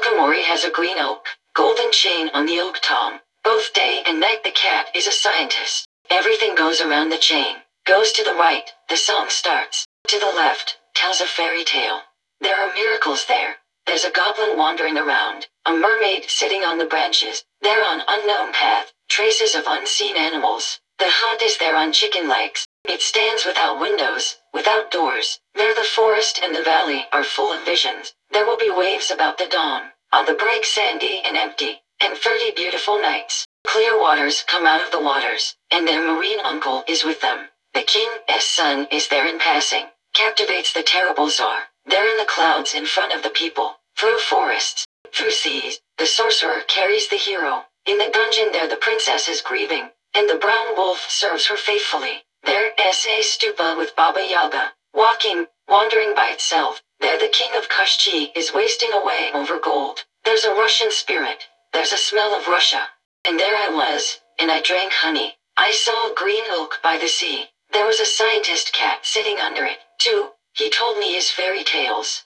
Tokamori has a green oak, golden chain on the oak tom. Both day and night the cat is a scientist. Everything goes around the chain. Goes to the right, the song starts. To the left, tells a fairy tale. There are miracles there. There's a goblin wandering around, a mermaid sitting on the branches. They're on unknown path, traces of unseen animals. The hut is there on chicken legs. It stands without windows, without doors. There the forest and the valley are full of visions. There will be waves about the dawn, on the break sandy and empty, and 30 beautiful nights. Clear waters come out of the waters, and their marine uncle is with them. The king's son is there in passing, captivates the terrible czar. There in the clouds in front of the people, through forests, through seas, the sorcerer carries the hero. In the dungeon there the princess is grieving, and the brown wolf serves her faithfully. There is a stupa with Baba Yaga, walking, wandering by itself. There the king of Kashchi is wasting away over gold. There's a Russian spirit, there's a smell of Russia. And there I was, and I drank honey. I saw a green oak by the sea. There was a scientist cat sitting under it, too. He told me his fairy tales.